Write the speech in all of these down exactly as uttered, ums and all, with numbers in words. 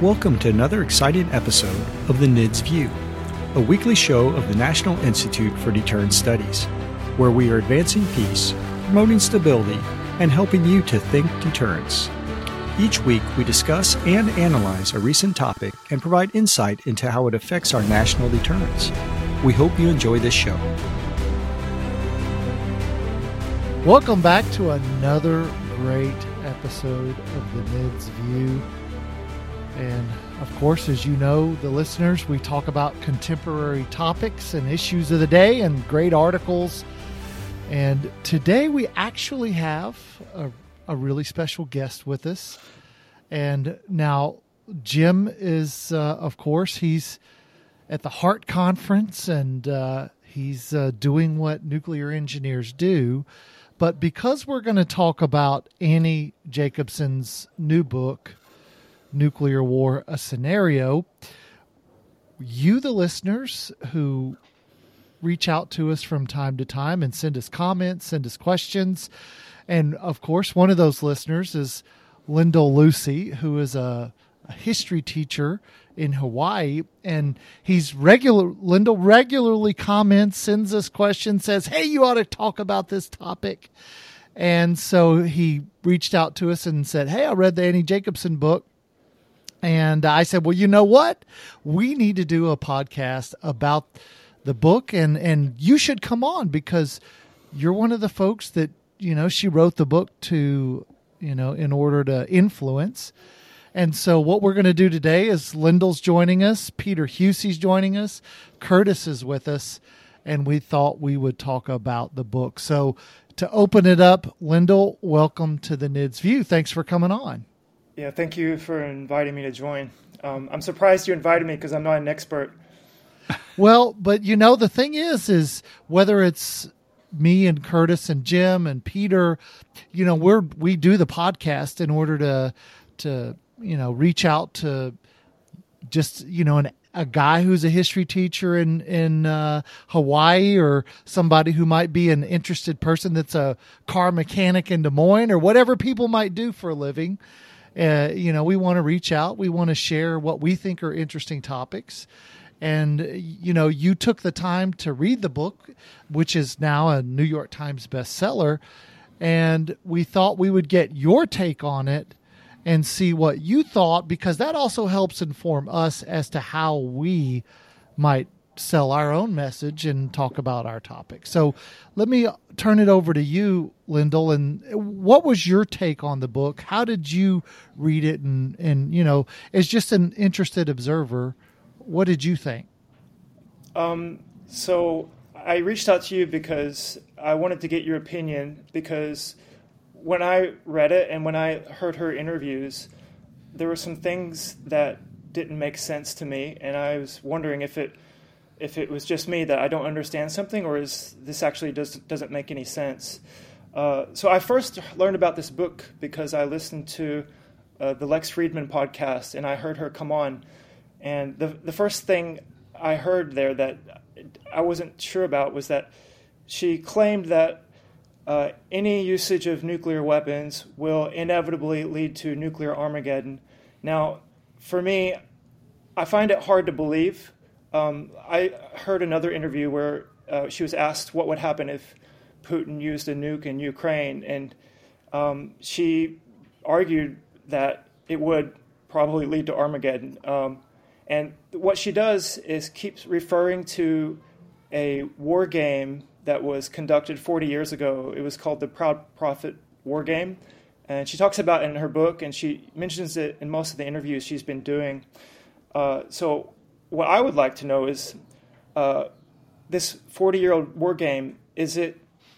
Welcome to another exciting episode of the N I D S View, a weekly show of the National Institute for Deterrence Studies, where we are advancing peace, promoting stability, and helping you to think deterrence. Each week, we discuss and analyze a recent topic and provide insight into how it affects our national deterrence. We hope you enjoy this show. Welcome back to another great episode of the N I D S View. And of course, as you know, the listeners, we talk about contemporary topics and issues of the day and great articles. And today we actually have a, a really special guest with us. And now Jim is, uh, of course, he's at the HEART conference and uh, he's uh, doing what nuclear engineers do. But because we're going to talk about Annie Jacobsen's new book, Nuclear War, A Scenario, you, the listeners who reach out to us from time to time and send us comments, send us questions. And of course, one of those listeners is Lyndall Lucy, who is a, a history teacher in Hawaii. And he's regular, Lyndall regularly comments, sends us questions, says, hey, you ought to talk about this topic. And so he reached out to us and said, hey, I read the Annie Jacobsen book. And I said, well, you know what? We need to do a podcast about the book, and, and you should come on because you're one of the folks that, you know, she wrote the book to, you know, in order to influence. And so what we're going to do today is Lyndall's joining us, Peter Husey's joining us, Curtis is with us, and we thought we would talk about the book. So to open it up, Lyndall, welcome to the N I D S View. Thanks for coming on. Yeah, thank you for inviting me to join. Um, I'm surprised you invited me because I'm not an expert. Well, but you know, the thing is, is whether it's me and Curtis and Jim and Peter, you know, we're, we do the podcast in order to, to, you know, reach out to just, you know, an, a guy who's a history teacher in, in uh, Hawaii, or somebody who might be an interested person that's a car mechanic in Des Moines, or whatever people might do for a living. Uh, you know, we want to reach out. We want to share what we think are interesting topics. And, you know, you took the time to read the book, which is now a New York Times bestseller. And we thought we would get your take on it and see what you thought, because that also helps inform us as to how we might sell our own message and talk about our topic. So let me turn it over to you, Lyndall. And what was your take on the book? How did you read it? And, and you know, as just an interested observer, what did you think? Um, so I reached out to you because I wanted to get your opinion, because when I read it and when I heard her interviews, there were some things that didn't make sense to me. And I was wondering if it if it was just me that I don't understand something, or is this actually does, doesn't make any sense. Uh, so I first learned about this book because I listened to uh, the Lex Friedman podcast, and I heard her come on. And the the first thing I heard there that I wasn't sure about was that she claimed that uh, any usage of nuclear weapons will inevitably lead to nuclear Armageddon. Now, for me, I find it hard to believe. Um, I heard another interview where uh, she was asked what would happen if Putin used a nuke in Ukraine, and um, she argued that it would probably lead to Armageddon. Um, and what she does is keeps referring to a war game that was conducted forty years ago. It was called the Proud Prophet War Game, and she talks about it in her book, and she mentions it in most of the interviews she's been doing. Uh, so what I would like to know is, uh, this forty-year-old war game, is it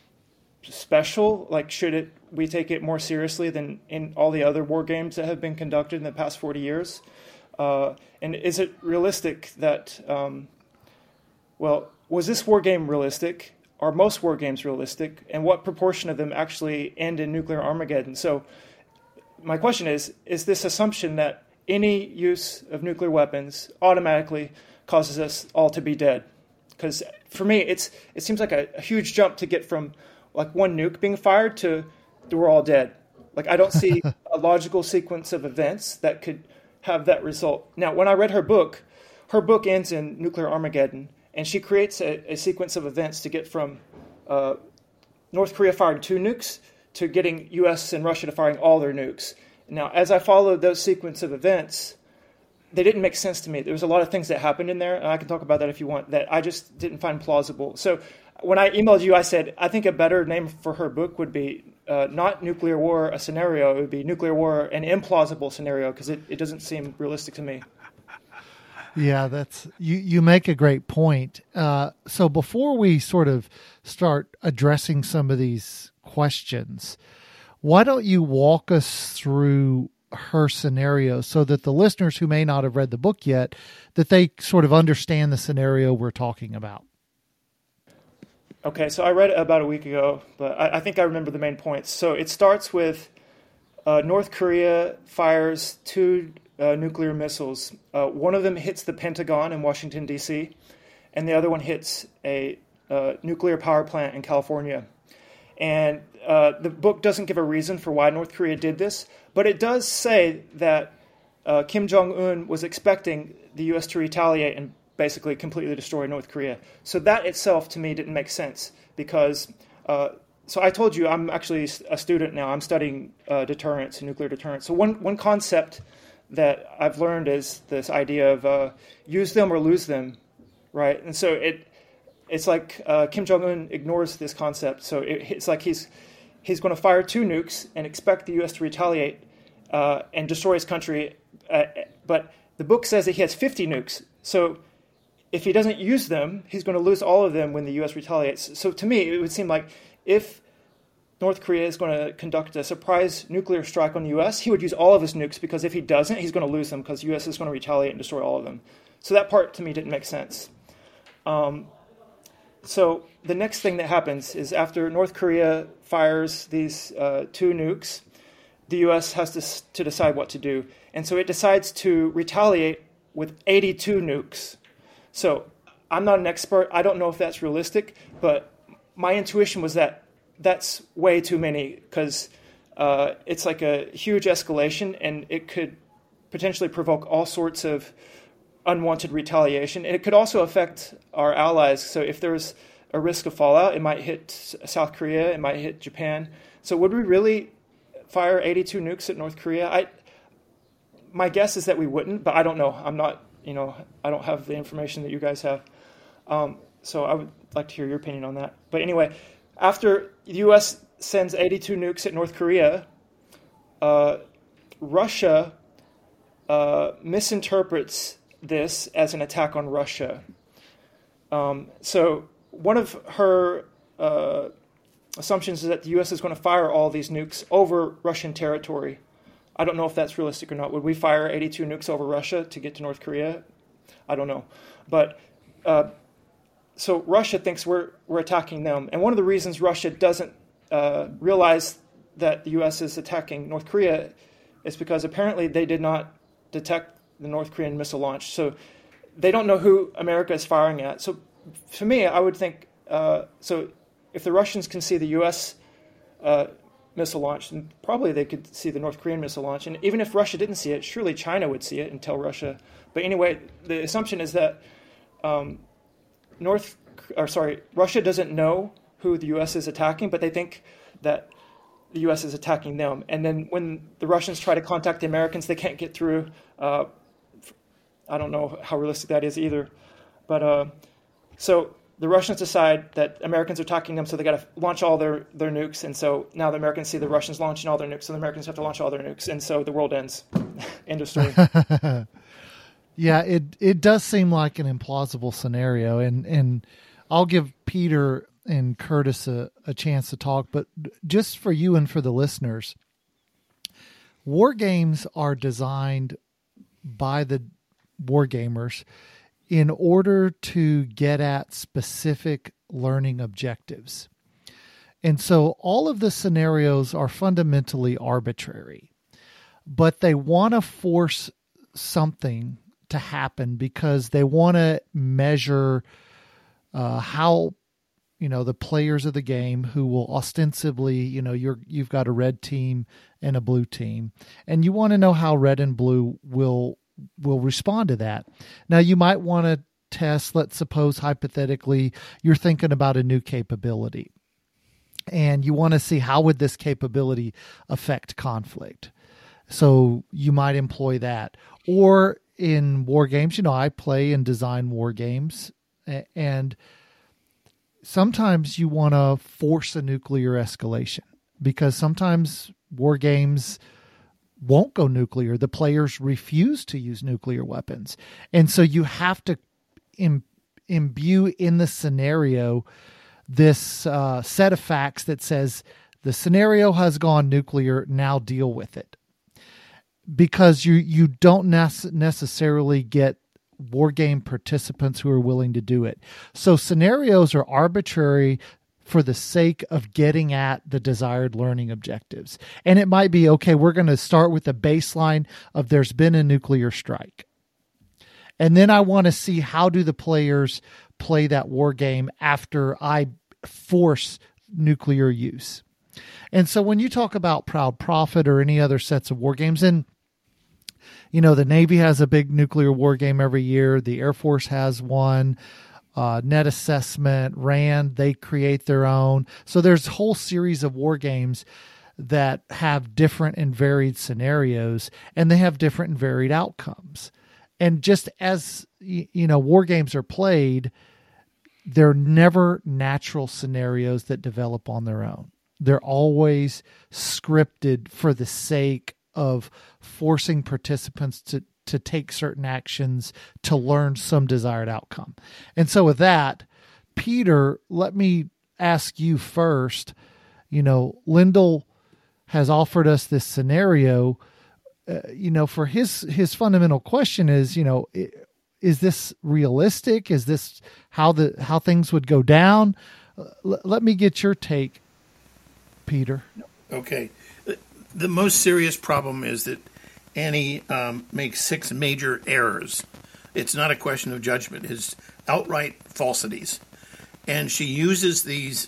special? Like, should it we take it more seriously than in all the other war games that have been conducted in the past forty years? Uh, and is it realistic that, um, well, was this war game realistic? Are most war games realistic? And what proportion of them actually end in nuclear Armageddon? So my question is, is this assumption that any use of nuclear weapons automatically causes us all to be dead? Because for me, it's it seems like a, a huge jump to get from like one nuke being fired to, to we're all dead. Like, I don't see a logical sequence of events that could have that result. Now, when I read her book, her book ends in nuclear Armageddon, and she creates a, a sequence of events to get from uh, North Korea firing two nukes to getting U S and Russia to firing all their nukes. Now, as I followed those sequence of events, they didn't make sense to me. There was a lot of things that happened in there, and I can talk about that if you want, that I just didn't find plausible. So when I emailed you, I said, I think a better name for her book would be uh, not Nuclear War, a Scenario. It would be Nuclear War, an Implausible Scenario, because it, it doesn't seem realistic to me. Yeah, that's you, you make a great point. Uh, so before we sort of start addressing some of these questions, why don't you walk us through her scenario so that the listeners who may not have read the book yet, that they sort of understand the scenario we're talking about? Okay, so I read it about a week ago, but I, I think I remember the main points. So it starts with uh, North Korea fires two uh, nuclear missiles. Uh, one of them hits the Pentagon in Washington, D C, and the other one hits a uh, nuclear power plant in California. And uh, the book doesn't give a reason for why North Korea did this, but it does say that uh, Kim Jong-un was expecting the U S to retaliate and basically completely destroy North Korea. So that itself, to me, didn't make sense because, uh, so I told you I'm actually a student now. I'm studying uh, deterrence and nuclear deterrence. So one, one concept that I've learned is this idea of uh, use them or lose them, right? And so it it's like uh, Kim Jong-un ignores this concept. So it, it's like he's he's going to fire two nukes and expect the U S to retaliate uh, and destroy his country. Uh, but the book says that he has fifty nukes. So if he doesn't use them, he's going to lose all of them when the U S retaliates. So to me, it would seem like if North Korea is going to conduct a surprise nuclear strike on the U S, he would use all of his nukes because if he doesn't, he's going to lose them because the U S is going to retaliate and destroy all of them. So that part to me didn't make sense. Um, so the next thing that happens is after North Korea fires these uh, two nukes, the U S has to, to decide what to do. And so it decides to retaliate with eighty-two nukes. So I'm not an expert. I don't know if that's realistic, but my intuition was that that's way too many because uh, it's like a huge escalation and it could potentially provoke all sorts of unwanted retaliation. And it could also affect our allies. So if there's a risk of fallout, it might hit South Korea, it might hit Japan. So would we really fire eighty-two nukes at North Korea? I, my guess is that we wouldn't, but I don't know. I'm not, you know, I don't have the information that you guys have. Um, so I would like to hear your opinion on that. But anyway, after the U S sends eighty-two nukes at North Korea, uh, Russia uh, misinterprets this as an attack on Russia. Um, so one of her uh, assumptions is that the U S is going to fire all these nukes over Russian territory. I don't know if that's realistic or not. Would we fire eighty-two nukes over Russia to get to North Korea? I don't know. But uh, so Russia thinks we're we're attacking them. And one of the reasons Russia doesn't uh, realize that the U S is attacking North Korea is because apparently they did not detect the North Korean missile launch. So they don't know who America is firing at. So for me, I would think, uh, so if the Russians can see the U S uh, missile launch, then probably they could see the North Korean missile launch. And even if Russia didn't see it, surely China would see it and tell Russia. But anyway, the assumption is that um, North, or sorry, Russia doesn't know who the U S is attacking, but they think that the U S is attacking them. And then when the Russians try to contact the Americans, they can't get through. Uh, I don't know how realistic that is either. But uh, so the Russians decide that Americans are attacking them, so they got to launch all their, their nukes. And so now the Americans see the Russians launching all their nukes, so the Americans have to launch all their nukes. And so the world ends. End of story. Yeah, it it does seem like an implausible scenario. And, and I'll give Peter and Curtis a, a chance to talk. But just for you and for the listeners, war games are designed by the war gamers in order to get at specific learning objectives. And so all of the scenarios are fundamentally arbitrary, but they want to force something to happen because they want to measure uh, how, you know, the players of the game who will ostensibly, you know, you're, you've got a red team and a blue team, and you want to know how red and blue will, will respond to that. Now you might want to test, let's suppose hypothetically, you're thinking about a new capability and you want to see how would this capability affect conflict. So you might employ that. Or in war games, you know, I play and design war games, and sometimes you want to force a nuclear escalation because sometimes war games won't go nuclear. The players refuse to use nuclear weapons. And so you have to im- imbue in the scenario this uh, set of facts that says the scenario has gone nuclear, now deal with it. Because you, you don't nece- necessarily get war game participants who are willing to do it. So scenarios are arbitrary for the sake of getting at the desired learning objectives. And it might be, okay, we're going to start with the baseline of there's been a nuclear strike. And then I want to see how do the players play that war game after I force nuclear use. And so when you talk about Proud Prophet or any other sets of war games, and you know, the Navy has a big nuclear war game every year. The Air Force has one. Uh, Net Assessment, RAND, they create their own. So there's a whole series of war games that have different and varied scenarios, and they have different and varied outcomes. And just as, you know, war games are played, they're never natural scenarios that develop on their own. They're always scripted for the sake of forcing participants to, to take certain actions to learn some desired outcome. And so with that, Peter, let me ask you first, you know, Lyndall has offered us this scenario, uh, you know, for his, his fundamental question is, you know, is this realistic? Is this how the, how things would go down? Uh, l- let me get your take, Peter. Okay. The most serious problem is that Annie um, makes six major errors. It's not a question of judgment. It's outright falsities. And she uses these,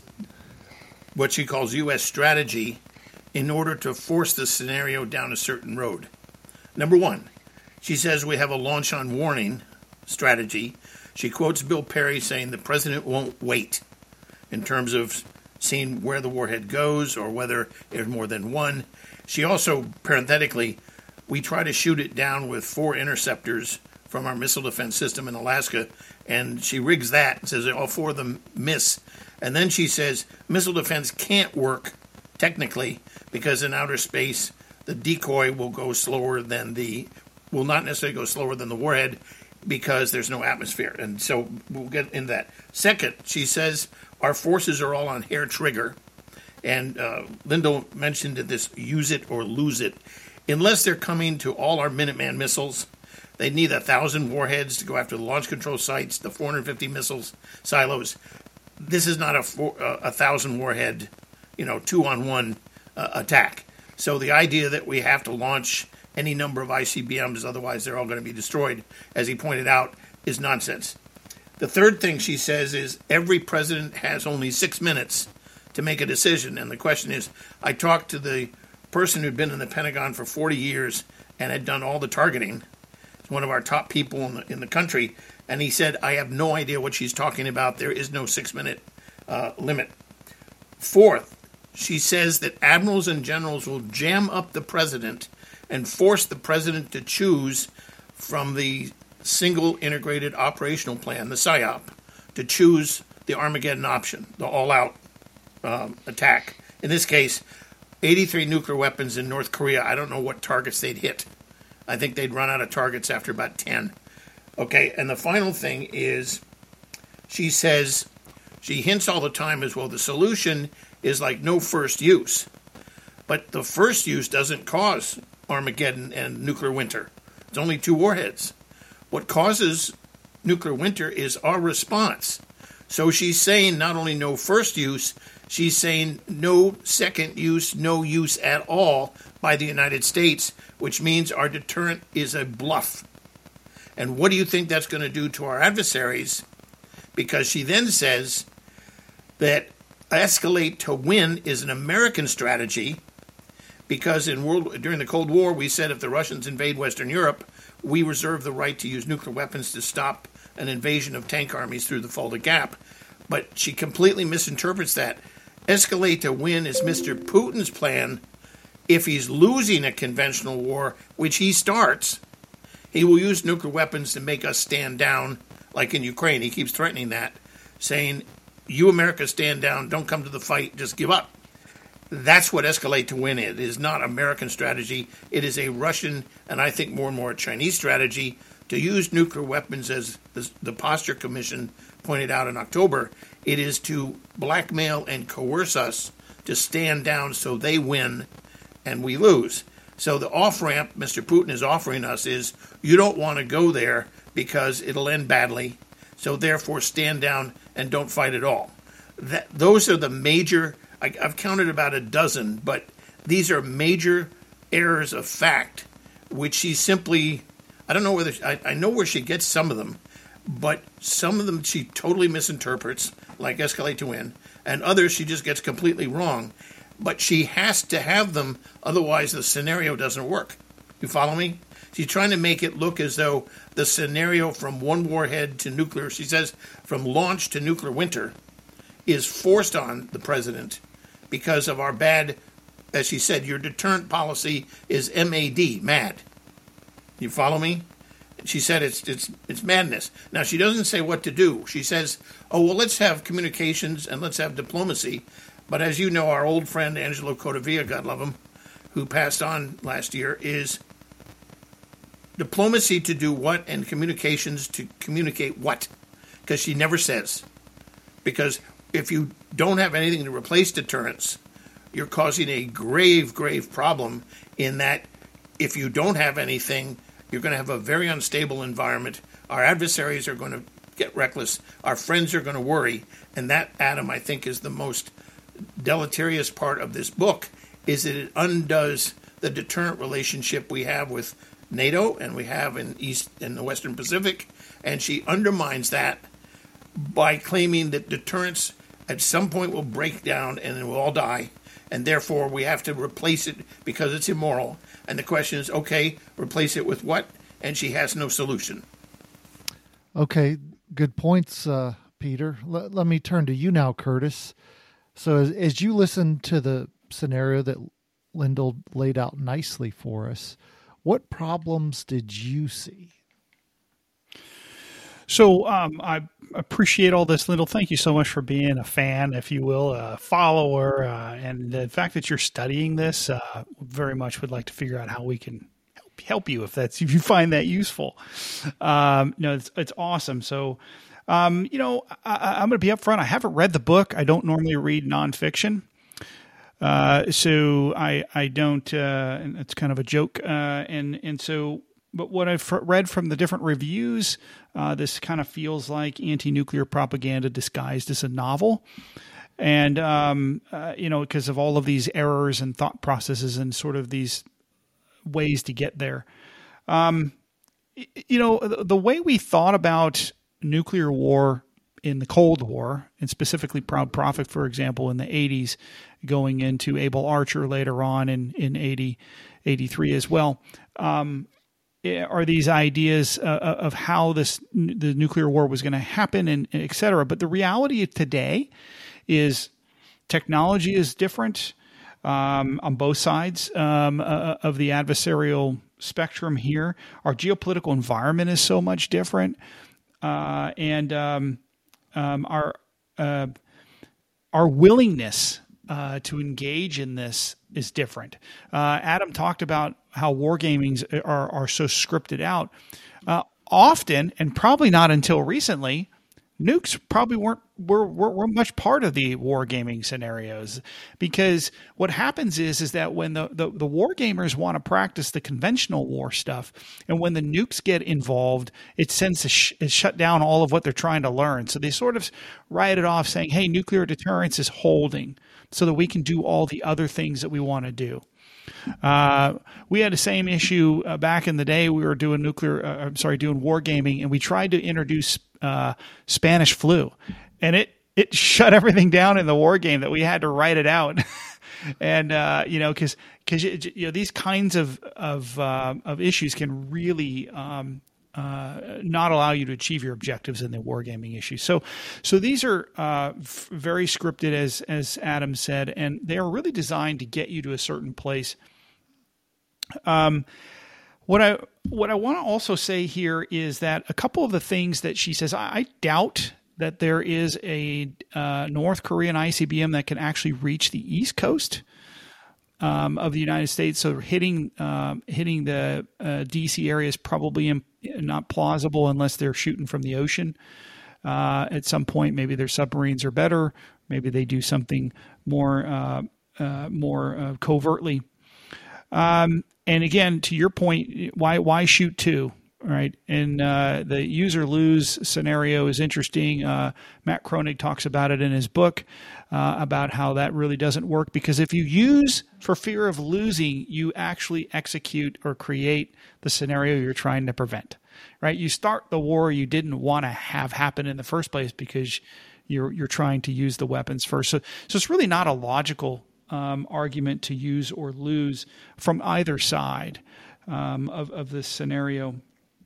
what she calls U S strategy, in order to force the scenario down a certain road. Number one, she says we have a launch on warning strategy. She quotes Bill Perry saying the president won't wait in terms of seeing where the warhead goes or whether there's more than one. She also, parenthetically, we try to shoot it down with four interceptors from our missile defense system in Alaska, and she rigs that and says all four of them miss. And then she says missile defense can't work technically because in outer space the decoy will go slower than the, will not necessarily go slower than the warhead because there's no atmosphere. And so we'll get into that. Second, she says our forces are all on hair trigger. And uh, Lyndall mentioned this use it or lose it. Unless they're coming to all our Minuteman missiles, they need a thousand warheads to go after the launch control sites, the four hundred fifty missiles silos. This is not a four, uh, a thousand warhead, you know, two on one uh, attack. So the idea that we have to launch any number of I C B Ms, otherwise they're all going to be destroyed, as he pointed out, is nonsense. The third thing she says is every president has only six minutes to make a decision. And the question is, I talked to the person who'd been in the Pentagon for forty years and had done all the targeting. He's one of our top people in the, in the country. And he said, I have no idea what she's talking about. There is no six-minute uh, limit. Fourth, she says that admirals and generals will jam up the president and force the president to choose from the single integrated operational plan, the S I O P, to choose the Armageddon option, the all-out um, attack. In this case, eighty-three nuclear weapons in North Korea. I don't know what targets they'd hit. I think they'd run out of targets after about ten. Okay, and the final thing is she says, she hints all the time as well, the solution is like no first use. But the first use doesn't cause Armageddon and nuclear winter. It's only two warheads. What causes nuclear winter is our response. So she's saying not only no first use, she's saying no second use, no use at all by the United States, which means our deterrent is a bluff. And what do you think that's going to do to our adversaries? Because she then says, that escalate to win is an American strategy, because in world during the Cold War we said if the Russians invade Western Europe, we reserve the right to use nuclear weapons to stop an invasion of tank armies through the Fulda Gap. But she completely misinterprets that. Escalate to win is Mister Putin's plan. If he's losing a conventional war, which he starts, he will use nuclear weapons to make us stand down, like in Ukraine. He keeps threatening that, saying, you America stand down, don't come to the fight, just give up. That's what escalate to win is. It is not American strategy. It is a Russian, and I think more and more a Chinese strategy, to use nuclear weapons, as the, the Posture Commission pointed out in October. It is to blackmail and coerce us to stand down so they win and we lose. So the off-ramp Mister Putin is offering us is, you don't want to go there because it'll end badly, so therefore stand down and don't fight at all. That, those are the major, I, I've counted about a dozen, but these are major errors of fact, which she simply, I don't know whether, I, I know where she gets some of them, but some of them she totally misinterprets, like escalate to win, and others she just gets completely wrong. But she has to have them, otherwise the scenario doesn't work. You follow me? She's trying to make it look as though the scenario from one warhead to nuclear, she says from launch to nuclear winter, is forced on the president because of our bad, as she said, your deterrent policy is M A D, mad. You follow me? She said it's it's it's madness. Now, she doesn't say what to do. She says, oh, well, let's have communications and let's have diplomacy. But as you know, our old friend Angelo Codavia, God love him, who passed on last year, is diplomacy to do what and communications to communicate what? Because she never says. Because if you don't have anything to replace deterrence, you're causing a grave, grave problem in that if you don't have anything, you're going to have a very unstable environment. Our adversaries are going to get reckless. Our friends are going to worry. And that, Adam, I think is the most deleterious part of this book, is that it undoes the deterrent relationship we have with NATO and we have in East in the Western Pacific, and she undermines that by claiming that deterrence at some point will break down and it will all die, and therefore we have to replace it because it's immoral. And the question is, okay, replace it with what? And she has no solution. Okay, good points, uh, Peter. Let, let me turn to you now, Curtis. So as, as you listen to the scenario that Lyndall laid out nicely for us, what problems did you see? So um, I appreciate all this, Lyndall. Thank you so much for being a fan, if you will, a follower. Uh, and the fact that you're studying this, uh, very much would like to figure out how we can help, help you if that's if you find that useful. Um, no, it's, it's awesome. So, um, you know, I, I'm going to be upfront. I haven't read the book. I don't normally read nonfiction. Uh, so I, I don't, uh, and it's kind of a joke. Uh, and, and so, but what I've read from the different reviews, uh, this kind of feels like anti-nuclear propaganda disguised as a novel. And, um, uh, you know, because of all of these errors and thought processes and sort of these ways to get there. Um, you know, the, the way we thought about nuclear war in the Cold War, and specifically Proud Prophet, for example, in the eighties, going into Able Archer later on in, in eighty, eighty-three as well, um, are these ideas uh, of how this the nuclear war was going to happen, and, and et cetera. But the reality today is technology is different um, on both sides um, uh, of the adversarial spectrum here. Our geopolitical environment is so much different, uh, and um, um, our uh, our willingness uh, to engage in this is different. Uh, Adam talked about how wargamings are, are so scripted out. Uh, often, and probably not until recently, nukes probably weren't were, were, were much part of the wargaming scenarios, because what happens is is that when the, the, the wargamers want to practice the conventional war stuff, and when the nukes get involved, it sends to sh- it shut down all of what they're trying to learn. So they sort of write it off saying, hey, nuclear deterrence is holding so that we can do all the other things that we want to do. Uh, we had the same issue uh, back in the day. We were doing nuclear, uh, I'm sorry, doing wargaming, and we tried to introduce uh, Spanish flu, and it it shut everything down in the war game that we had to write it out. And, uh, you know, cause, cause, you know, these kinds of, of, uh, of issues can really, um, uh, not allow you to achieve your objectives in the wargaming issue. So, so these are, uh, f- very scripted, as, as Adam said, and they are really designed to get you to a certain place. Um, what I, what I want to also say here is that a couple of the things that she says, I, I doubt that there is a uh, North Korean I C B M that can actually reach the East Coast um, of the United States. So hitting um, hitting the uh, D C area is probably imp- not plausible unless they're shooting from the ocean. Uh, at some point, maybe their submarines are better. Maybe they do something more uh, uh, more uh, covertly. Um, and again, to your point, why why shoot two? Right. And uh, the user lose scenario is interesting. Uh, Matt Kroenig talks about it in his book uh, about how that really doesn't work, because if you use for fear of losing, you actually execute or create the scenario you're trying to prevent. Right. You start the war you didn't want to have happen in the first place because you're you're trying to use the weapons first. So so it's really not a logical um, argument to use or lose from either side um, of of this scenario.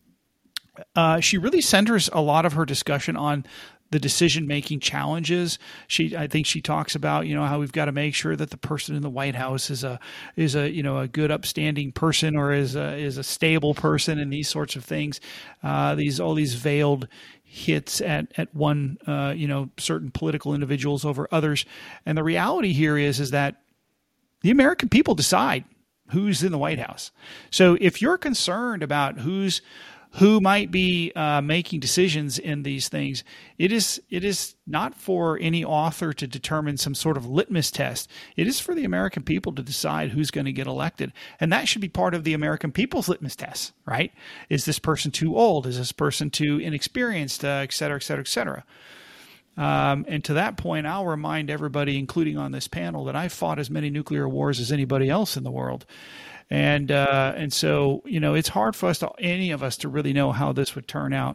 Uh, she really centers a lot of her discussion on the decision-making challenges. She, I think she talks about, you know, how we've got to make sure that the person in the White House is a, is a, you know, a good upstanding person, or is a, is a stable person, and these sorts of things. Uh, these, all these veiled hits at, at one, uh, you know, certain political individuals over others. And the reality here is, is that the American people decide who's in the White House. So if you're concerned about who's, who might be uh, making decisions in these things, it is it is not for any author to determine some sort of litmus test. It is for the American people to decide who's going to get elected. And that should be part of the American people's litmus test, right? Is this person too old? Is this person too inexperienced, uh, et cetera, et cetera, et cetera? Um, and to that point, I'll remind everybody, including on this panel, that I've fought as many nuclear wars as anybody else in the world. And uh, and so, you know, it's hard for us, to, any of us, to really know how this would turn out.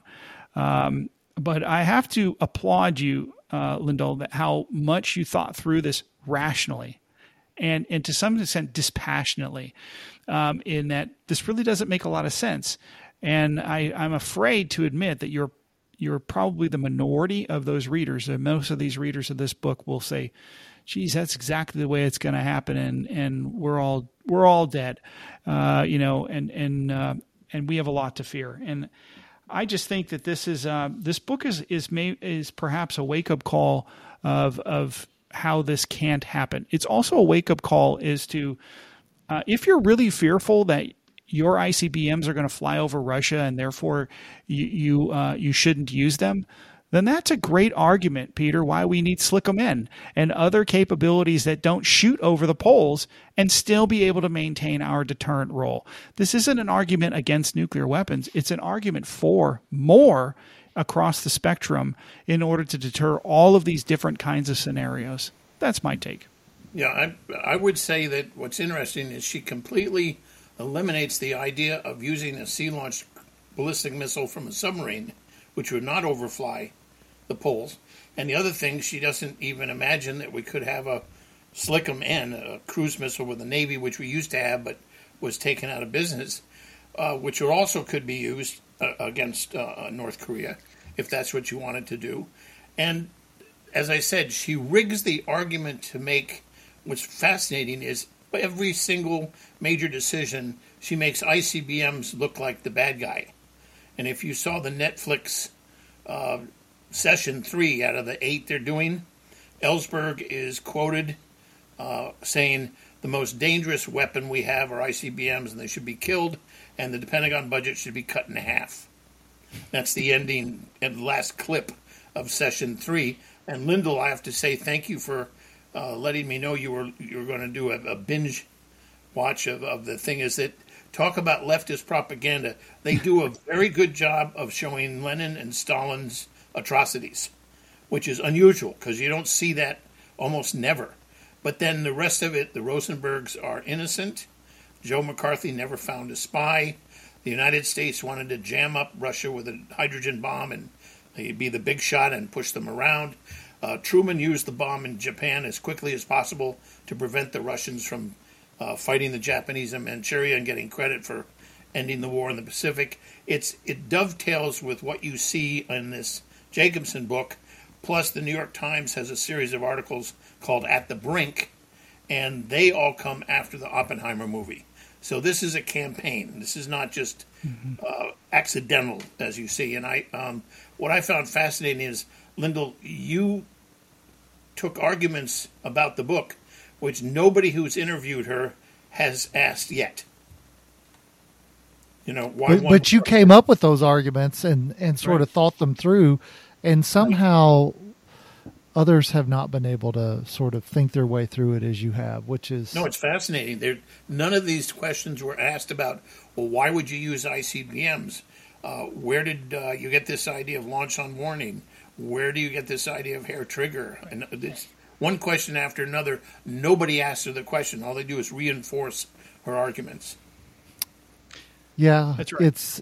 Um, but I have to applaud you, uh, Lyndall, that how much you thought through this rationally and, and to some extent dispassionately, um, in that this really doesn't make a lot of sense. And I, I'm afraid to admit that you're you're probably the minority of those readers. And most of these readers of this book will say, geez, that's exactly the way it's going to happen, and and we're all we're all dead, uh, you know, and and uh, and we have a lot to fear. And I just think that this is uh, this book is is may, is perhaps a wake up call of of how this can't happen. It's also a wake up call as to uh, if you're really fearful that your I C B Ms are going to fly over Russia and therefore you you, uh, you shouldn't use them, then that's a great argument, Peter, why we need Slick 'em In and other capabilities that don't shoot over the poles and still be able to maintain our deterrent role. This isn't an argument against nuclear weapons. It's an argument for more across the spectrum in order to deter all of these different kinds of scenarios. That's my take. Yeah, I, I would say that what's interesting is she completely eliminates the idea of using a sea-launched ballistic missile from a submarine, which would not overfly the poles. And the other thing, she doesn't even imagine that we could have a Slick 'em In, a cruise missile with the Navy, which we used to have but was taken out of business, uh, which also could be used uh, against uh, North Korea, if that's what you wanted to do. And as I said, she rigs the argument to make, what's fascinating is every single major decision, she makes I C B Ms look like the bad guy. And if you saw the Netflix uh, session three out of the eight they're doing, Ellsberg is quoted uh, saying the most dangerous weapon we have are I C B Ms and they should be killed, and the Pentagon budget should be cut in half. That's the ending and last clip of session three. And Lyndall, I have to say thank you for uh, letting me know you were you were going to do a, a binge watch of, of the thing. Is that talk about leftist propaganda? They do a very good job of showing Lenin and Stalin's atrocities, which is unusual because you don't see that almost never. But then the rest of it, the Rosenbergs are innocent. Joe McCarthy never found a spy. The United States wanted to jam up Russia with a hydrogen bomb and he'd be the big shot and push them around. Uh, Truman used the bomb in Japan as quickly as possible to prevent the Russians from uh, fighting the Japanese in Manchuria and getting credit for ending the war in the Pacific. It's it dovetails with what you see in this Jacobson book. Plus, the New York Times has a series of articles called At the Brink, and they all come after the Oppenheimer movie. So this is a campaign. This is not just mm-hmm. uh, accidental, as you see. And I, um, what I found fascinating is, Lyndall, you took arguments about the book, which nobody who's interviewed her has asked yet. You know, why? But, but you came up with those arguments and, and sort right. of thought them through, and somehow others have not been able to sort of think their way through it as you have, which is... No, it's fascinating. There, none of these questions were asked about, well, why would you use I C B Ms? Uh, where did uh, you get this idea of launch on warning? Where do you get this idea of hair trigger? And it's one question after another. Nobody asks her the question. All they do is reinforce her arguments. Yeah, that's right. It's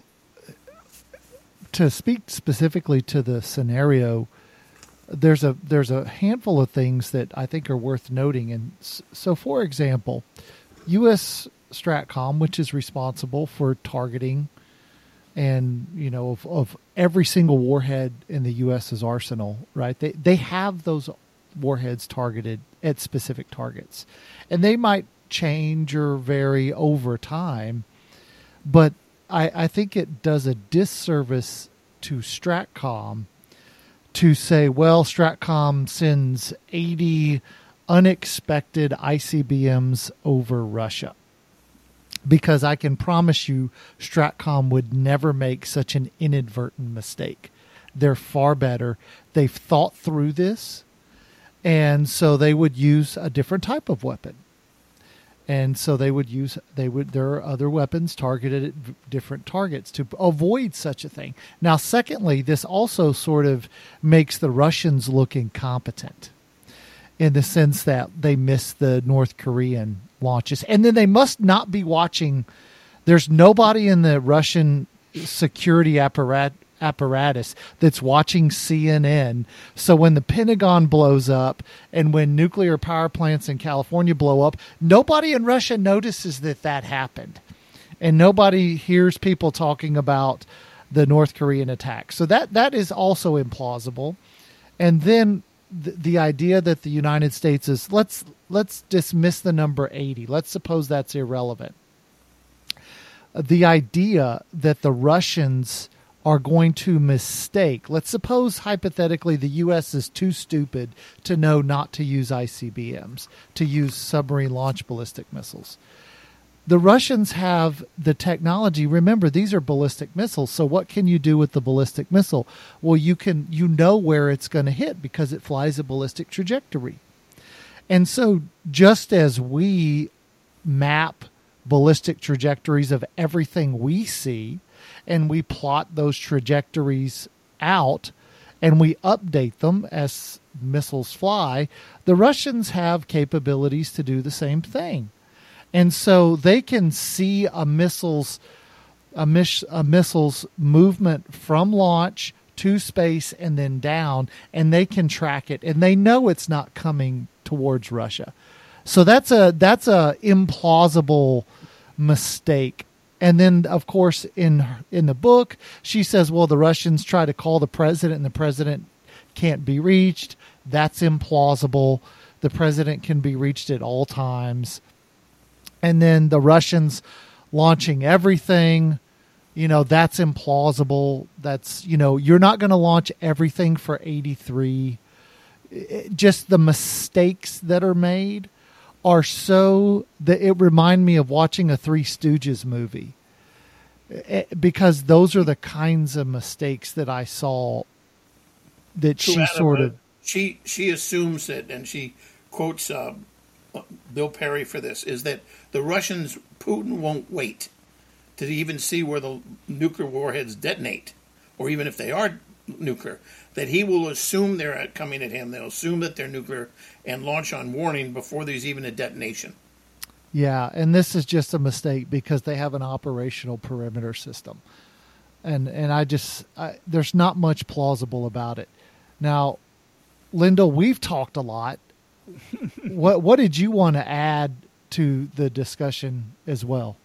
to speak specifically to the scenario. There's a there's a handful of things that I think are worth noting. And so, for example, U S Stratcom, which is responsible for targeting and, you know, of, of every single warhead in the U S's arsenal, right? They they have those warheads targeted at specific targets, and they might change or vary over time. But I, I think it does a disservice to Stratcom to say, well, Stratcom sends eighty unexpected I C B Ms over Russia. Because I can promise you Stratcom would never make such an inadvertent mistake. They're far better. They've thought through this, and so they would use a different type of weapon. And so they would use, they would, there are other weapons targeted at v- different targets to avoid such a thing. Now, secondly, this also sort of makes the Russians look incompetent in the sense that they missed the North Korean launches. And then they must not be watching. There's nobody in the Russian security apparat, apparatus that's watching C N N. So when the Pentagon blows up and when nuclear power plants in California blow up, nobody in Russia notices that that happened. And nobody hears people talking about the North Korean attack. So that that is also implausible. And then the, the idea that the United States is, let's let's dismiss the number eighty. Let's suppose that's irrelevant. The idea that the Russians are going to mistake. Let's suppose, hypothetically, the U S is too stupid to know not to use I C B Ms, to use submarine-launched ballistic missiles. The Russians have the technology. Remember, these are ballistic missiles, so what can you do with the ballistic missile? Well, you can, you know where it's going to hit because it flies a ballistic trajectory. And so just as we map ballistic trajectories of everything we see, and we plot those trajectories out, and we update them as missiles fly, the Russians have capabilities to do the same thing. And so they can see a missile's, a, miss, a missile's movement from launch to space and then down, and they can track it, and they know it's not coming towards Russia. So that's a that's a implausible mistake. And then, of course, in in the book, she says, well, the Russians try to call the president and the president can't be reached. That's implausible. The president can be reached at all times. And then the Russians launching everything, you know, that's implausible. That's, you know, you're not going to launch everything for eighty-three. It, just the mistakes that are made are so that it remind me of watching a Three Stooges movie, it, because those are the kinds of mistakes that I saw that so she Adam, sort of she she assumes that, and she quotes uh, Bill Perry for this, is that the Russians, Putin won't wait to even see where the nuclear warheads detonate, or even if they are nuclear, that he will assume they're coming at him. They'll assume that they're nuclear and launch on warning before there's even a detonation. Yeah, and this is just a mistake because they have an operational perimeter system. And and I just, I, there's not much plausible about it. Now, Lyndall, we've talked a lot. what what did you want to add to the discussion as well?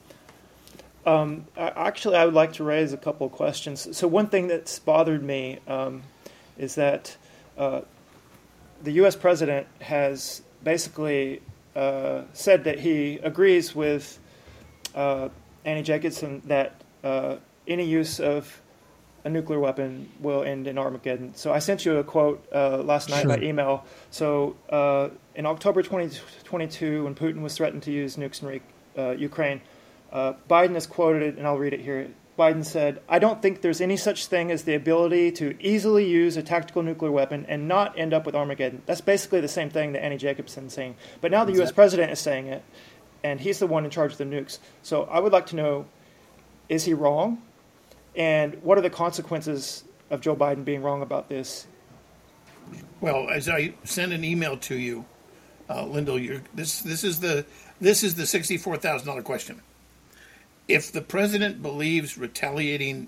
Um, actually, I would like to raise a couple of questions. So one thing that's bothered me um, is that uh, the U S president has basically uh, said that he agrees with uh, Annie Jacobsen that uh, any use of a nuclear weapon will end in Armageddon. So I sent you a quote uh, last night Sure. by email. So uh, in October twenty twenty-two, when Putin was threatened to use nukes in re- uh, Ukraine, uh, Biden is quoted, and I'll read it here. Biden said, "I don't think there's any such thing as the ability to easily use a tactical nuclear weapon and not end up with Armageddon." That's basically the same thing that Annie Jacobsen is saying. But now the U S president is saying it, and he's the one in charge of the nukes. So I would like to know, is he wrong? And what are the consequences of Joe Biden being wrong about this? Well, as I send an email to you, uh, Lyndall, you're, this this is the this is the sixty-four thousand dollar question. If the president believes retaliating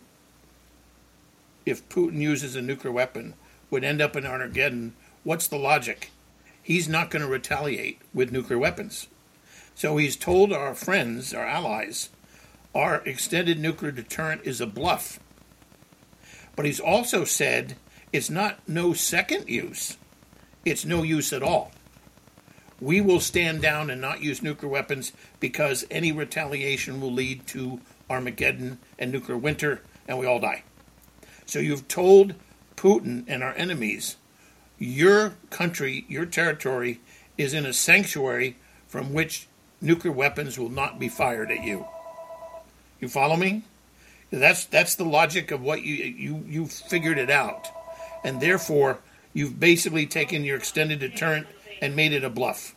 if Putin uses a nuclear weapon would end up in Armageddon, what's the logic? He's not going to retaliate with nuclear weapons. So he's told our friends, our allies, our extended nuclear deterrent is a bluff. But he's also said it's not no second use. It's no use at all. We will stand down and not use nuclear weapons because any retaliation will lead to Armageddon and nuclear winter, and we all die. So you've told Putin and our enemies, your country, your territory is in a sanctuary from which nuclear weapons will not be fired at you. You follow me? That's that's the logic of what you you you figured it out, and therefore you've basically taken your extended deterrent and made it a bluff.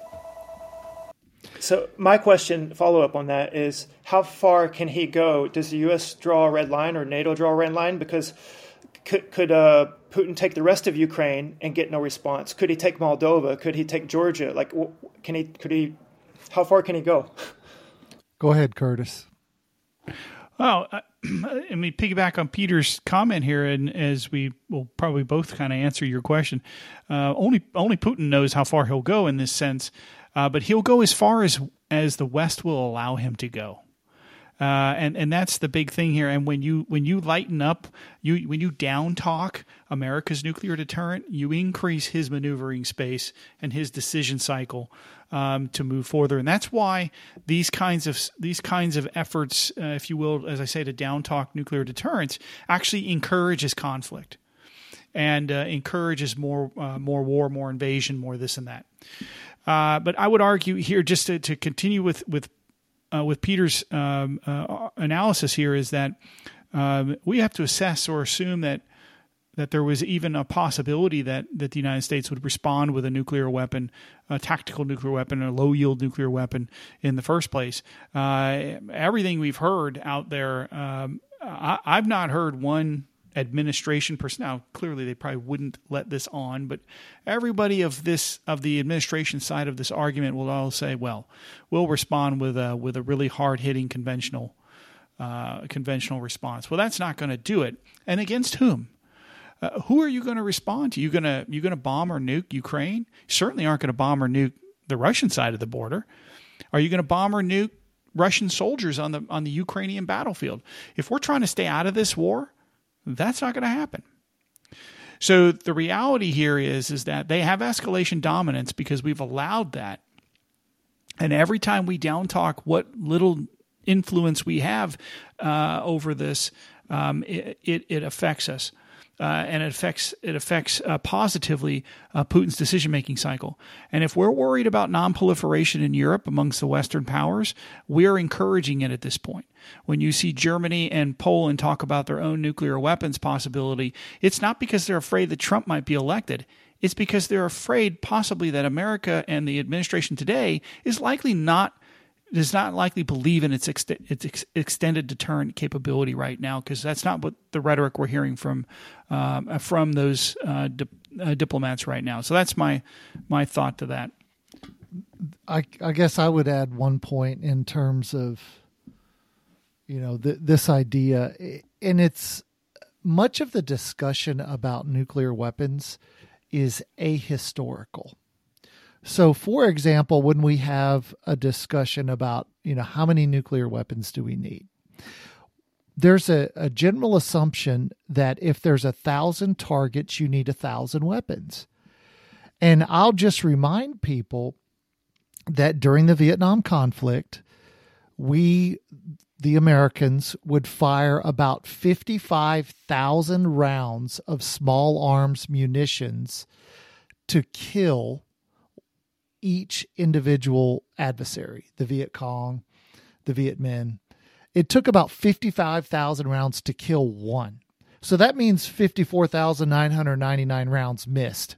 So my question, follow up on that, is how far can he go? Does the U S draw a red line or NATO draw a red line? Because could, could uh, Putin take the rest of Ukraine and get no response? Could he take Moldova? Could he take Georgia? Like, can he? Could he? How far can he go? Go ahead, Curtis. Well, I, I mean, piggyback on Peter's comment here, and as we will probably both kind of answer your question, uh, only only Putin knows how far he'll go in this sense, uh, but he'll go as far as as the West will allow him to go, uh, and and that's the big thing here. And when you when you lighten up, you when you down talk America's nuclear deterrent, you increase his maneuvering space and his decision cycle. Um, to move further, and that's why these kinds of these kinds of efforts, uh, if you will, as I say, to down talk nuclear deterrence, actually encourages conflict and uh, encourages more uh, more war, more invasion, more this and that. Uh, but I would argue here, just to, to continue with with uh, with Peter's um, uh, analysis here, is that um, we have to assess or assume that. that there was even a possibility that, that the United States would respond with a nuclear weapon, a tactical nuclear weapon, a low-yield nuclear weapon in the first place. Uh, everything we've heard out there, um, I, I've not heard one administration person. Now, clearly they probably wouldn't let this on, but everybody of this of the administration side of this argument will all say, well, we'll respond with a, with a really hard-hitting conventional, uh, conventional response. Well, that's not going to do it. And against whom? Uh, who are you going to respond to? You going to you going to bomb or nuke Ukraine? You certainly aren't going to bomb or nuke the Russian side of the border. Are you going to bomb or nuke Russian soldiers on the on the Ukrainian battlefield? If we're trying to stay out of this war, that's not going to happen. So the reality here is is that they have escalation dominance because we've allowed that. And every time we down talk what little influence we have uh, over this, um, it, it it affects us. Uh, and it affects it affects uh, positively uh, Putin's decision-making cycle. And if we're worried about non-proliferation in Europe amongst the Western powers, we're encouraging it at this point. When you see Germany and Poland talk about their own nuclear weapons possibility, it's not because they're afraid that Trump might be elected. It's because they're afraid possibly that America and the administration today is likely not does not likely believe in its, ex- its ex- extended deterrent capability right now, because that's not what the rhetoric we're hearing from um, from those uh, di- uh, diplomats right now. So that's my my thought to that. I, I guess I would add one point in terms of, you know, th- this idea, and it's much of the discussion about nuclear weapons is ahistorical. So, for example, when we have a discussion about, you know, how many nuclear weapons do we need? There's a, a general assumption that if there's a thousand targets, you need a thousand weapons. And I'll just remind people that during the Vietnam conflict, we, the Americans, would fire about fifty-five thousand rounds of small arms munitions to kill each individual adversary, the Viet Cong, the Viet Minh. It took about fifty-five thousand rounds to kill one. So that means fifty-four thousand nine hundred ninety-nine rounds missed.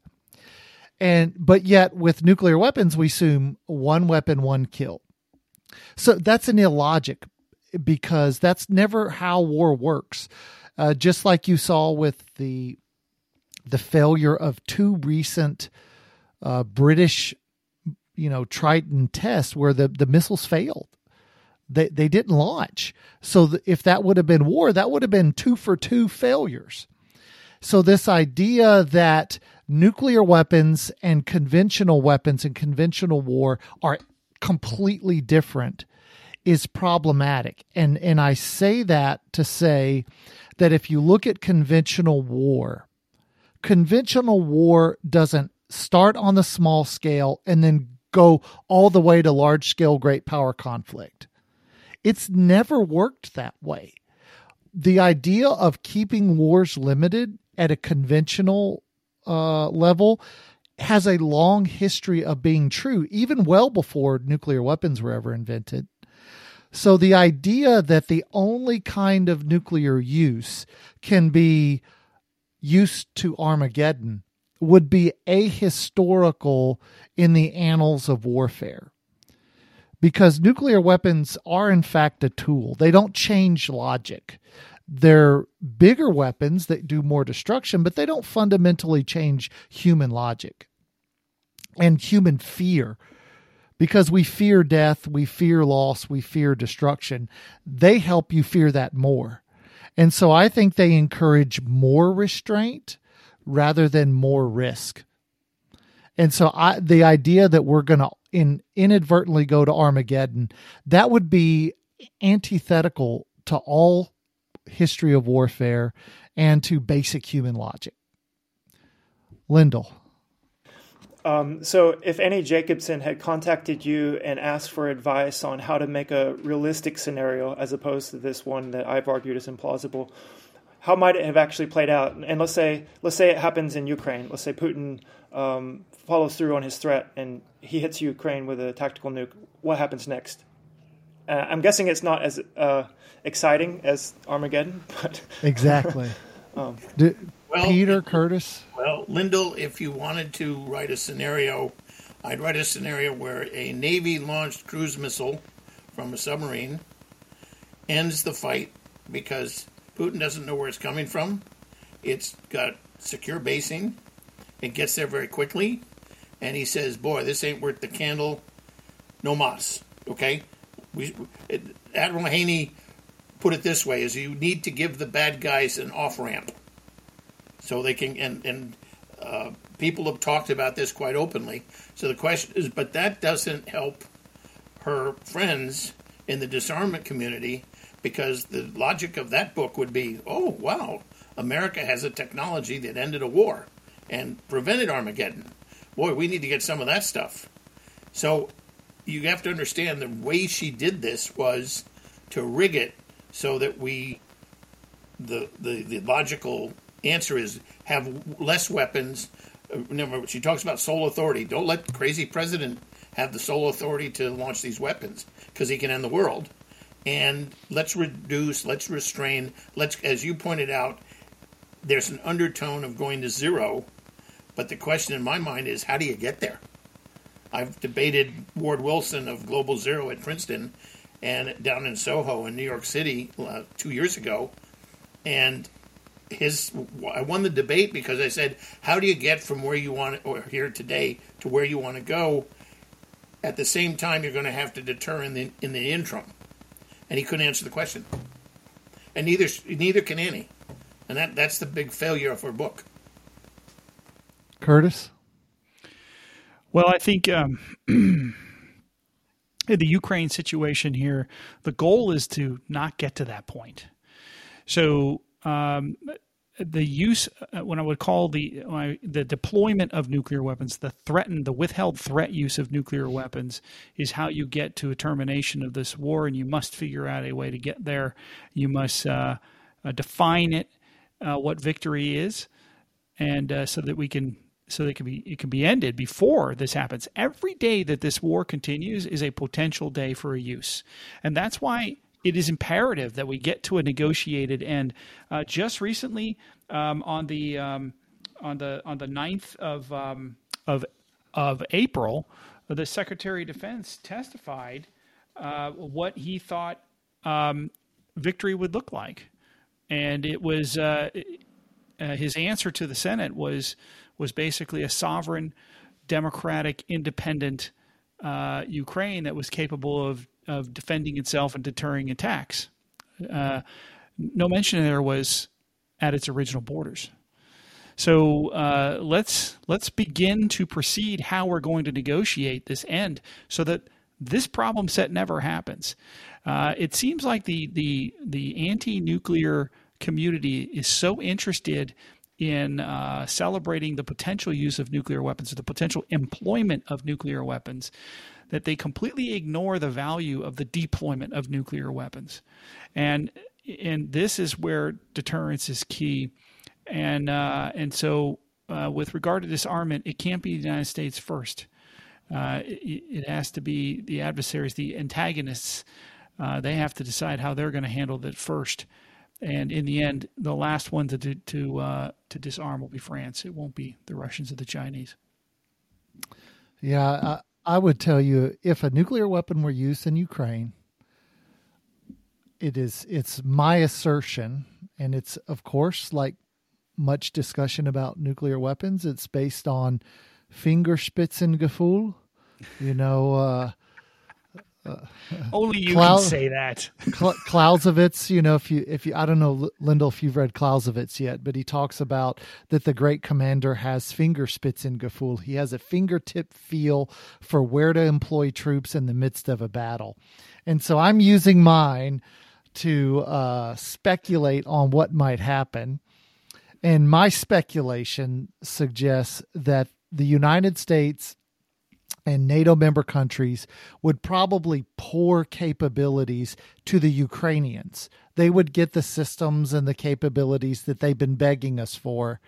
And but yet with nuclear weapons, we assume one weapon, one kill. So that's an illogic, because that's never how war works. Uh, just like you saw with the the failure of two recent uh, British, you know, Triton tests where the, the missiles failed. They they didn't launch. So th- if that would have been war, that would have been two for two failures. So this idea that nuclear weapons and conventional weapons and conventional war are completely different is problematic. And and I say that to say that if you look at conventional war, conventional war doesn't start on the small scale and then go all the way to large scale great power conflict. It's never worked that way. The idea of keeping wars limited at a conventional uh, level has a long history of being true, even well before nuclear weapons were ever invented. So the idea that the only kind of nuclear use can be used to Armageddon would be ahistorical in the annals of warfare. Because nuclear weapons are, in fact, a tool. They don't change logic. They're bigger weapons that do more destruction, but they don't fundamentally change human logic and human fear. Because we fear death, we fear loss, we fear destruction. They help you fear that more. And so I think they encourage more restraint rather than more risk. And so I, the idea that we're going to in, inadvertently go to Armageddon, that would be antithetical to all history of warfare and to basic human logic. Lyndall. Um, so if Annie Jacobsen had contacted you and asked for advice on how to make a realistic scenario as opposed to this one that I've argued is implausible, how might it have actually played out? And let's say let's say it happens in Ukraine. Let's say Putin um, follows through on his threat and he hits Ukraine with a tactical nuke. What happens next? Uh, I'm guessing it's not as uh, exciting as Armageddon, but exactly. um, well, Peter, Curtis. Well, Lyndall, if you wanted to write a scenario, I'd write a scenario where a Navy-launched cruise missile from a submarine ends the fight because Putin doesn't know where it's coming from. It's got secure basing. It gets there very quickly. And he says, boy, this ain't worth the candle. No mas. Okay? We, it, Admiral Haney put it this way, is you need to give the bad guys an off-ramp. So they can, and, and uh, people have talked about this quite openly. So the question is, but that doesn't help her friends in the disarmament community, because the logic of that book would be, oh, wow, America has a technology that ended a war and prevented Armageddon. Boy, we need to get some of that stuff. So you have to understand the way she did this was to rig it so that we, the the, the logical answer is have less weapons. Remember, she talks about sole authority. Don't let the crazy president have the sole authority to launch these weapons because he can end the world. And let's reduce, let's restrain, let's, as you pointed out, there's an undertone of going to zero. But the question in my mind is, how do you get there? I've debated Ward Wilson of Global Zero at Princeton and down in Soho in New York City uh, two years ago. And his, I won the debate because I said, how do you get from where you want or here today to where you want to go? At the same time, you're going to have to deter in the in the interim. And he couldn't answer the question. And neither neither can Annie. And that, that's the big failure of her book. Curtis? Well, I think um, in the Ukraine situation here, the goal is to not get to that point. So um, the use, uh, what I would call the uh, the deployment of nuclear weapons, the threatened, the withheld threat use of nuclear weapons, is how you get to a termination of this war, and you must figure out a way to get there. You must uh, uh, define it, uh, what victory is, and uh, so that we can. So that it can be it can be ended before this happens. Every day that this war continues is a potential day for a use, and that's why it is imperative that we get to a negotiated end. Uh, just recently, um, on the um, on the on the ninth of um, of of April, the Secretary of Defense testified uh, what he thought um, victory would look like, and it was uh, uh, his answer to the Senate was. was basically a sovereign, democratic, independent uh, Ukraine that was capable of, of defending itself and deterring attacks. Uh, no mention there was at its original borders. So uh, let's let's begin to proceed how we're going to negotiate this end so that this problem set never happens. Uh, it seems like the the the anti-nuclear community is so interested in uh, celebrating the potential use of nuclear weapons, or the potential employment of nuclear weapons, that they completely ignore the value of the deployment of nuclear weapons. And and this is where deterrence is key. And uh, and so uh, with regard to disarmament, it can't be the United States first. Uh, it, it has to be the adversaries, the antagonists. Uh, they have to decide how they're going to handle that first. And in the end, the last one to to uh, to disarm will be France. It won't be the Russians or the Chinese. Yeah, I, I would tell you, if a nuclear weapon were used in Ukraine, it is it's my assertion, and it's of course like much discussion about nuclear weapons. It's based on Fingerspitzengefühl, you know. Uh, Uh, Only you Clau- can say that. Clausewitz, you know, if you, if you, I don't know, Lyndall, if you've read Clausewitz yet, but he talks about that the great commander has Fingerspitzengefühl. He has a fingertip feel for where to employ troops in the midst of a battle. And so I'm using mine to uh, speculate on what might happen. And my speculation suggests that the United States and NATO member countries would probably pour capabilities to the Ukrainians. They would get the systems and the capabilities that they've been begging us for,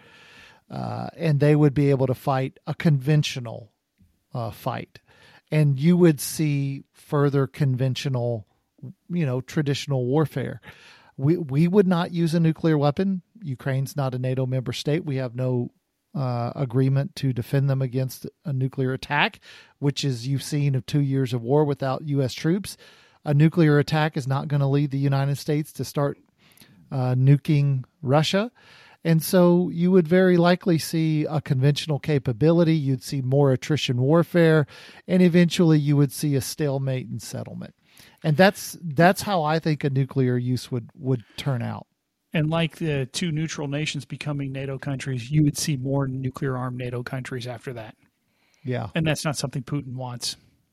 uh, and they would be able to fight a conventional uh, fight. And you would see further conventional, you know, traditional warfare. We we would not use a nuclear weapon. Ukraine's not a NATO member state. We have no Uh, agreement to defend them against a nuclear attack, which is you've seen of two years of war without U S troops. A nuclear attack is not going to lead the United States to start uh, nuking Russia. And so you would very likely see a conventional capability. You'd see more attrition warfare, and eventually you would see a stalemate and settlement. And that's that's how I think a nuclear use would, would turn out. And like the two neutral nations becoming NATO countries, you would see more nuclear-armed NATO countries after that. Yeah. And that's not something Putin wants.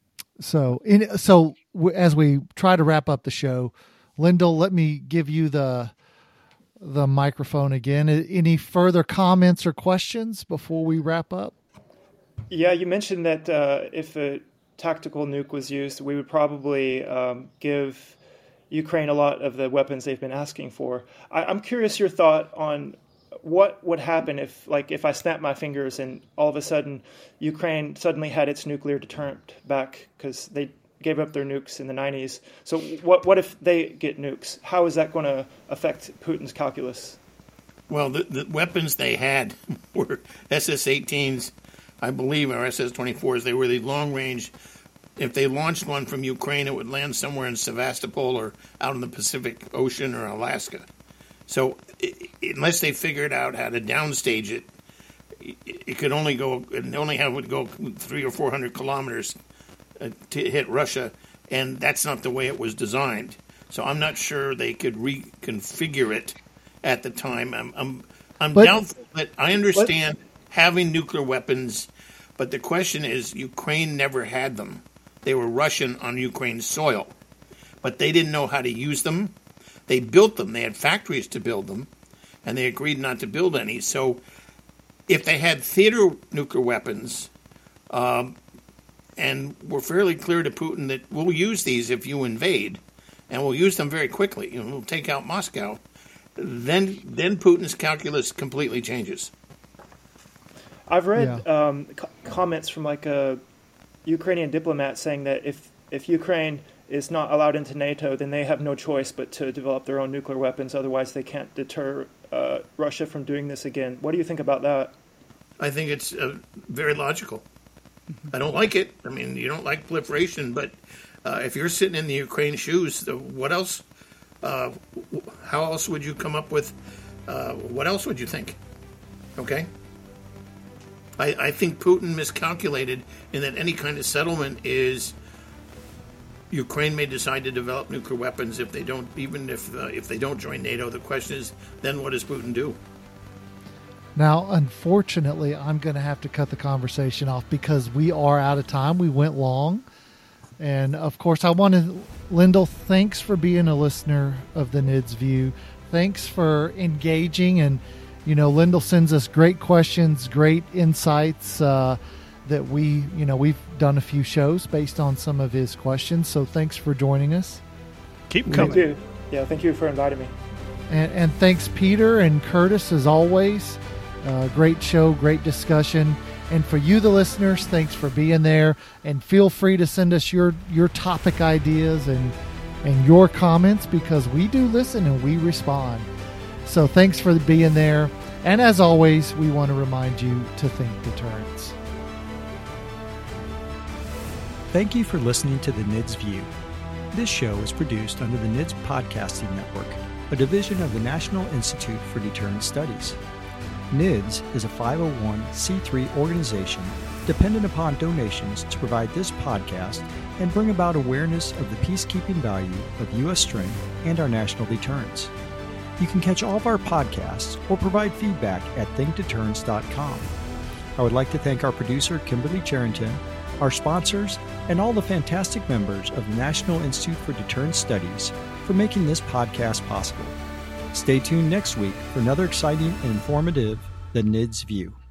So, in, so as we try to wrap up the show, Lyndall, let me give you the the microphone again. Any further comments or questions before we wrap up? Yeah, you mentioned that uh, if a tactical nuke was used, we would probably um, give Ukraine a lot of the weapons they've been asking for. I, I'm curious your thought on what would happen if, like, if I snap my fingers and all of a sudden Ukraine suddenly had its nuclear deterrent back because they gave up their nukes in the nineties. So what what if they get nukes? How is that going to affect Putin's calculus? Well, the, the weapons they had were S S eighteens, I believe, or S S twenty-fours. They were the long-range. If they launched one from Ukraine, it would land somewhere in Sevastopol or out in the Pacific Ocean or Alaska. So it, unless they figured out how to downstage it, it, it could only go, it only have would go three or four hundred kilometers uh, to hit Russia, and that's not the way it was designed. So I'm not sure they could reconfigure it at the time. I'm I'm, I'm but, doubtful, but I understand but, having nuclear weapons, but the question is, Ukraine never had them. They were Russian on Ukraine's soil, but they didn't know how to use them. They built them. They had factories to build them, and they agreed not to build any. So if they had theater nuclear weapons, um, and were fairly clear to Putin that we'll use these if you invade, and we'll use them very quickly, you know, we'll take out Moscow, then then Putin's calculus completely changes. I've read Yeah. um, co- comments from like a Ukrainian diplomat saying that if, if Ukraine is not allowed into NATO, then they have no choice but to develop their own nuclear weapons. Otherwise, they can't deter uh, Russia from doing this again. What do you think about that? I think it's uh, very logical. I don't like it. I mean, you don't like proliferation, but uh, if you're sitting in the Ukraine shoes, uh, what else? Uh, how else would you come up with? Uh, what else would you think? Okay. I, I think Putin miscalculated in that any kind of settlement is Ukraine may decide to develop nuclear weapons if they don't, even if uh, if they don't join NATO. The question is, then what does Putin do? Now, unfortunately, I'm going to have to cut the conversation off because we are out of time. We went long. And, of course, I want to, Lyndall, thanks for being a listener of the N I D S View. Thanks for engaging. And, you know, Lyndall sends us great questions, great insights uh, that we, you know, we've done a few shows based on some of his questions. So thanks for joining us. Keep 'em Thank coming. you. Yeah, thank you for inviting me. And, and thanks, Peter and Curtis, as always. Uh, great show, great discussion. And for you, the listeners, thanks for being there. And feel free to send us your, your topic ideas and, and your comments because we do listen and we respond. So thanks for being there. And as always, we want to remind you to think deterrence. Thank you for listening to the N I D S View. This show is produced under the N I D S Podcasting Network, a division of the National Institute for Deterrence Studies. N I D S is a five oh one c three organization dependent upon donations to provide this podcast and bring about awareness of the peacekeeping value of U S strength and our national deterrence. You can catch all of our podcasts or provide feedback at think deterrence dot com. I would like to thank our producer, Kimberly Charrington, our sponsors, and all the fantastic members of the National Institute for Deterrence Studies for making this podcast possible. Stay tuned next week for another exciting and informative The N I D S View.